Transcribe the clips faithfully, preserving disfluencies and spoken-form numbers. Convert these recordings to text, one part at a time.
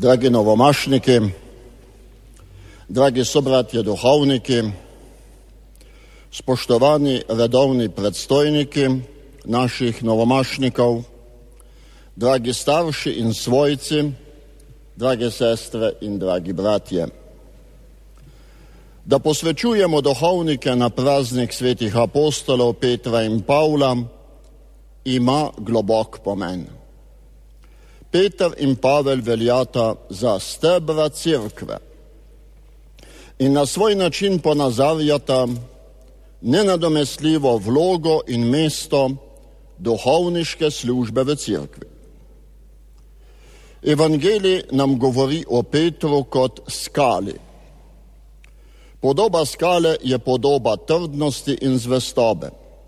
dragi novomašniki, dragi sobratje duhovniki, spoštovani redovni predstojniki naših novomašnikov, dragi starši in svojci, drage sestre in dragi bratje. Da posvečujemo duhovnike na praznik svetih apostolov Petra in Pavla, ima globok pomen. Peter in Pavel veljata za stebra cerkve in na svoj način ponazarjata nenadomestljivo vlogo in mesto duhovniške službe v cerkvi. Evangelij nam govori o Petru kot skali. Podoba skale je podoba trdnosti in zvestobe.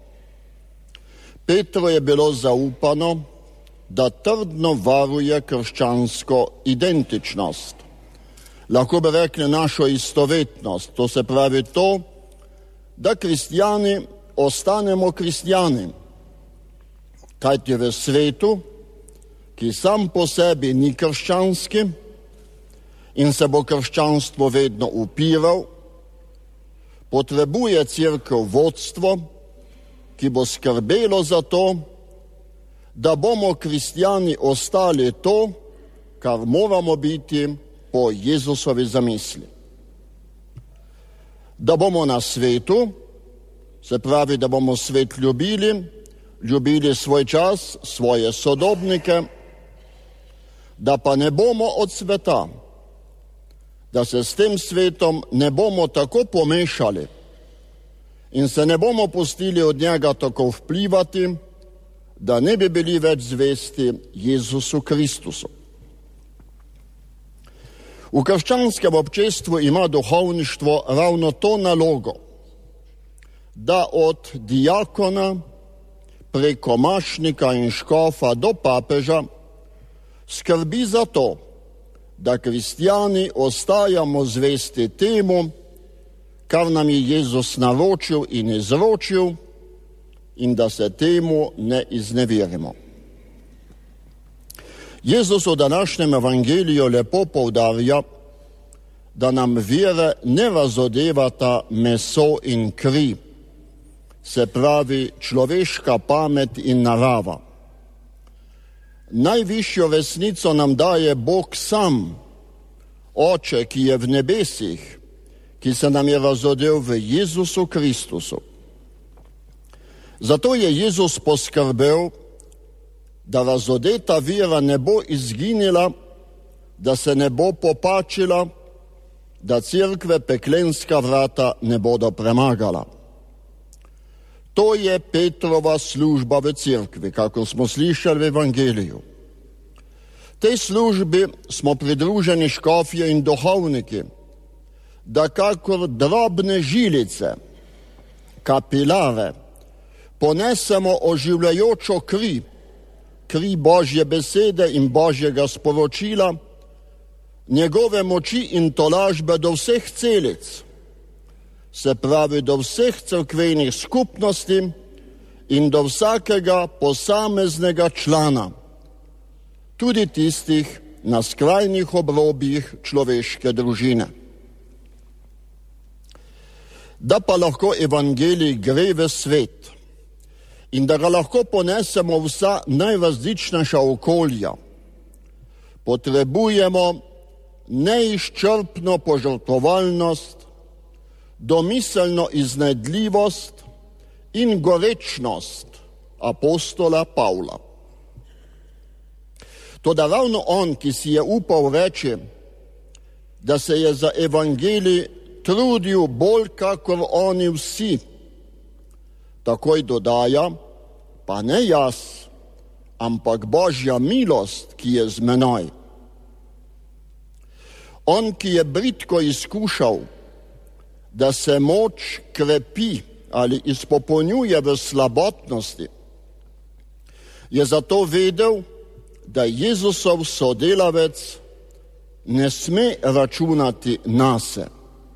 Petru je bilo zaupano, da trdno varuje krščansko identičnost. Lahko bi rekli našo istovetnost, to se pravi to, da kristjani ostanemo kristjani, kajti v svetu, ki sam po sebi ni krščanski in se bo krščanstvo vedno upiral, potrebuje cerkev vodstvo, ki bo skrbelo za to, da bomo kristjani ostali to, kar moramo biti po Jezusovi zamisli. Da bomo na svetu, se pravi, da bomo svet ljubili, ljubili svoj čas, svoje sodobnike, da pa ne bomo od sveta, da se s tem svetom ne bomo tako pomešali in se ne bomo pustili od njega tako vplivati, da ne bi bili več zvesti Jezusu Kristusu. V krščanskem občestvu ima duhovništvo ravno to nalogo, da od diakona preko mašnika in škofa do papeža skrbi za to, da kristjani ostajamo zvesti temu, kar nam je Jezus naročil in izročil, in da se temu ne izneverimo. Jezus v današnjem evangeliju lepo poudarja, da nam vere ne razodevata meso in kri, se pravi človeška pamet in narava. Najvišjo resnico nam daje Bog sam, Oče, ki je v nebesih, ki se nam je razodel v Jezusu Kristusu. Zato je Jezus poskrbel, da razodeta vera ne bo izginila, da se ne bo popačila, da cerkve peklenska vrata ne bodo premagala. To je Petrova služba v cerkvi, kako smo slišali v evangeliju. Tej službi smo pridruženi škofje in duhovniki, da kakor drobne žilice, kapilare, ponesemo oživljajočo kri, kri Božje besede in Božjega sporočila, njegove moči in tolažbe do vseh celic, se pravi do vseh cerkvenih skupnosti in do vsakega posameznega člana, tudi tistih na skrajnih obrobjih človeške družine. Da pa lahko evangelij gre v svet in da ga lahko ponesemo vsa najrazličnejša okolja, potrebujemo neizčrpno požrtvovalnost, domiselno iznajdljivost in gorečnost apostola Pavla. Toda ravno on, ki si je upal reči, da se je za evangelij trudil bolj kakor oni vsi, takoj dodaja, pa ne jaz, ampak Božja milost, ki je z menoj. On, ki je bridko izkušal, da se moč krepi ali izpopolnjuje v slabotnosti, je zato vedel, da Jezusov sodelavec ne sme računati nase.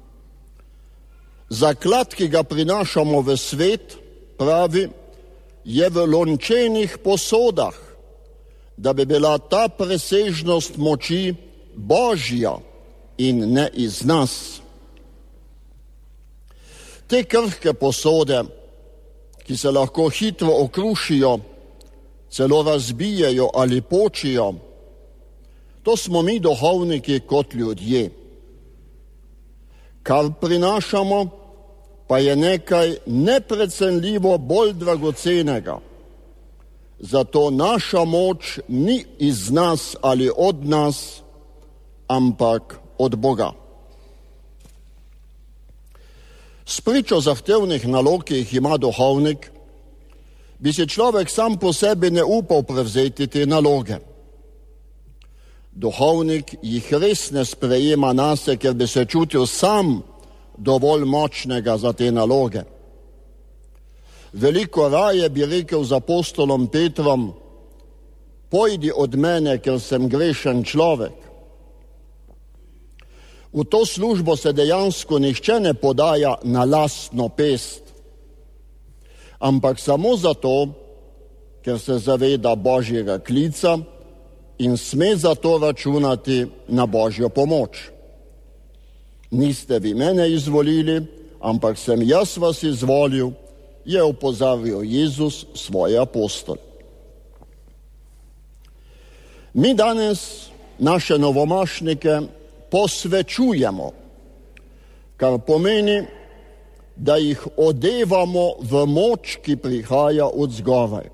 Zaklad, ki ga prinašamo v svet, pravi, je v lončenih posodah, da bi bila ta presežnost moči Božja in ne iz nas. Te krhke posode, ki se lahko hitro okrušijo, celo razbijejo ali počijo, to smo mi duhovniki kot ljudje. Kar prinašamo, pa je nekaj neprecenljivo bolj dragocenega. Zato naša moč ni iz nas ali od nas, ampak od Boga. Spričo zahtevnih nalog, ki jih ima duhovnik, bi si človek sam po sebi ne upal prevzeti te naloge. Duhovnik jih res ne sprejema nase, ker bi se čutil sam dovolj močnega za te naloge. Veliko raje bi rekel z apostolom Petrom: pojdi od mene, ker sem grešen človek. V to službo se dejansko nihče ne podaja na lastno pest, ampak samo zato, ker se zaveda Božjega klica in sme zato računati na Božjo pomoč. Niste vi mene izvolili, ampak sem jaz vas izvolil, je opozarjal Jezus svoje apostole. Mi danes naše novomašnike posvečujemo, kar pomeni, da jih odevamo v moč, ki prihaja od zgoraj.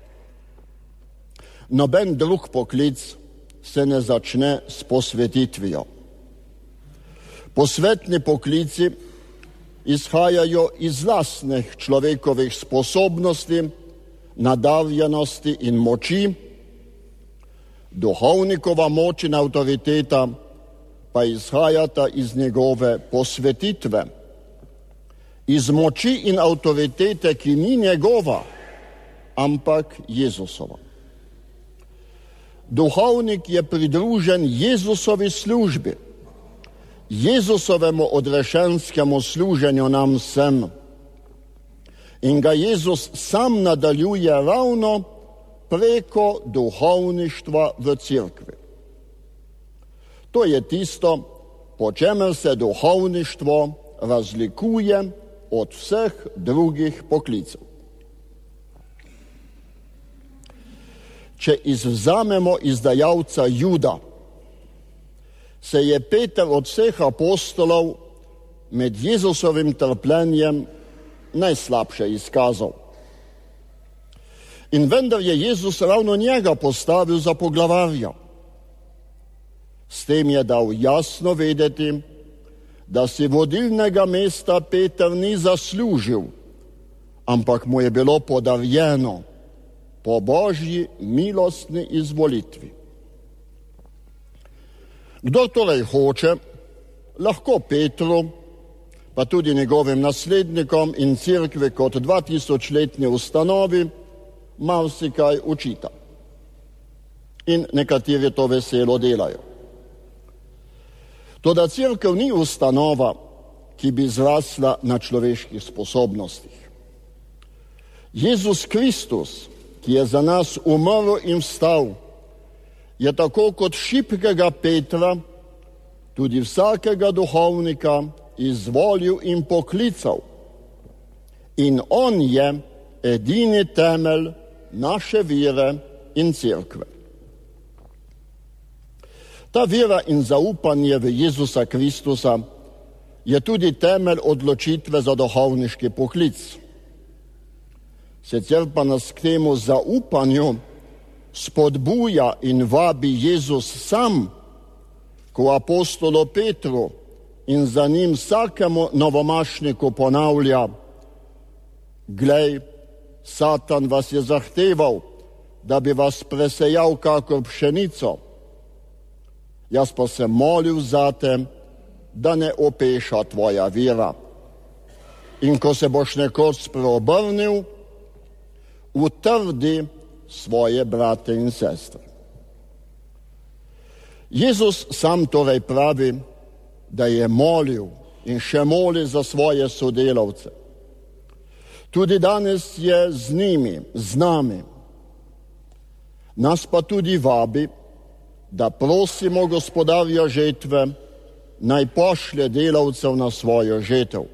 Noben drug poklic se ne začne s posvetitvijo. Posvetni poklici izhajajo iz lastnih človekovih sposobnosti, nadarjenosti in moči, duhovnikova moč in avtoriteta pa izhajata iz njegove posvetitve, iz moči in avtoritete, ki ni njegova, ampak Jezusova. Duhovnik je pridružen Jezusovi službi, Jezusovemu odrešenskemu služenju nam vsem. In ga Jezus sam nadaljuje ravno preko duhovništva v cerkvi. To je tisto, po čemer se duhovništvo razlikuje od vseh drugih poklicev. Če izvzamemo izdajalca Juda, se je Peter od vseh apostolov med Jezusovim trpljenjem najslabše izkazal. In vendar je Jezus ravno njega postavil za poglavarja. S tem je dal jasno vedeti, da si vodilnega mesta Peter ni zaslužil, ampak mu je bilo podarjeno po Božji milostni izvolitvi. Kdor torej hoče, lahko Petru, pa tudi njegovim naslednikom in cerkvi kot dvatisočletni ustanovi, marsikaj učita. In nekateri to veselo delajo. Toda cerkev ni ustanova, ki bi zrasla na človeških sposobnostih. Jezus Kristus, ki je za nas umrl in vstal, je tako kot šibkega Petra tudi vsakega duhovnika izvolil in poklical. In on je edini temelj naše vere in cerkve. Ta vera in zaupanje v Jezusa Kristusa je tudi temelj odločitve za duhovniški poklic. Sicer pa nas k temu zaupanju spodbuja in vabi Jezus sam, ko apostolu Petru in za njim vsakemu novomašniku ponavlja: glej, Satan vas je zahteval, da bi vas presejal kakor pšenico. Jaz pa sem molil zate, da ne opeša tvoja vera. In ko se boš nekoč spreobrnil, utrdi svoje brate in sestre. Jezus sam torej pravi, da je molil in še moli za svoje sodelavce. Tudi danes je z njimi, z nami. Nas pa tudi vabi, da prosimo gospodarja žetve, naj pošlje delavcev na svojo žetev.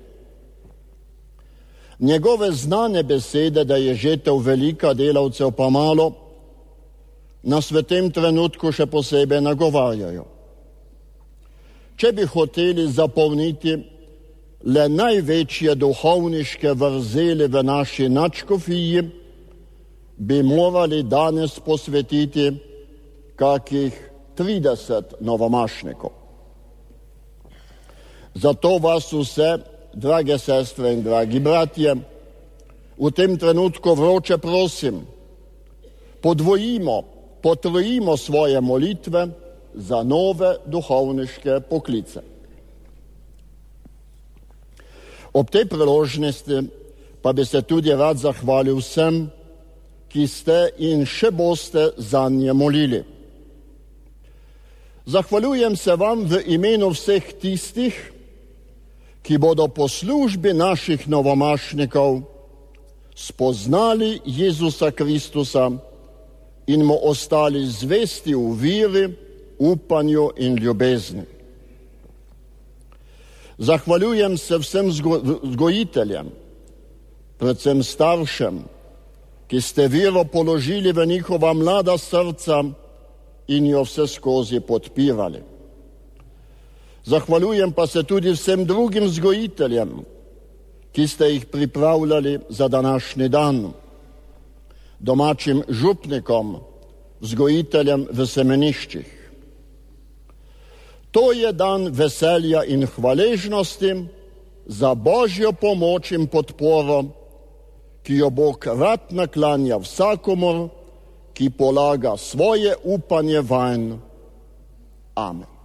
Njegove znane besede, da je žetev velika, delavcev pa malo, nas v tem trenutku še posebej nagovarjajo. Če bi hoteli zapolniti le največje duhovniške vrzeli v naši nadškofiji, bi morali danes posvetiti kakih trideset novomašnikov. Zato vas vse, drage sestre in dragi bratje, v tem trenutku vroče prosim, podvojimo, potrojimo svoje molitve za nove duhovniške poklice. Ob tej priložnosti pa bi se tudi rad zahvalil vsem, ki ste in še boste zanje molili. Zahvaljujem se vam v imenu vseh tistih, ki bodo po službi naših novomašnikov spoznali Jezusa Kristusa in mu ostali zvesti v veri, upanju in ljubezni. Zahvaljujem se vsem vzgojiteljem, predvsem staršem, ki ste vero položili v njihova mlada srca in jo vse skozi podpirali. Zahvaljujem pa se tudi vsem drugim vzgojiteljem, ki ste jih pripravljali za današnji dan, domačim župnikom, vzgojiteljem v semeniščih. To je dan veselja in hvaležnosti za Božjo pomoč in podporo, ki jo Bog rad naklanja vsakomur, ki polaga svoje upanje vanj. Amen.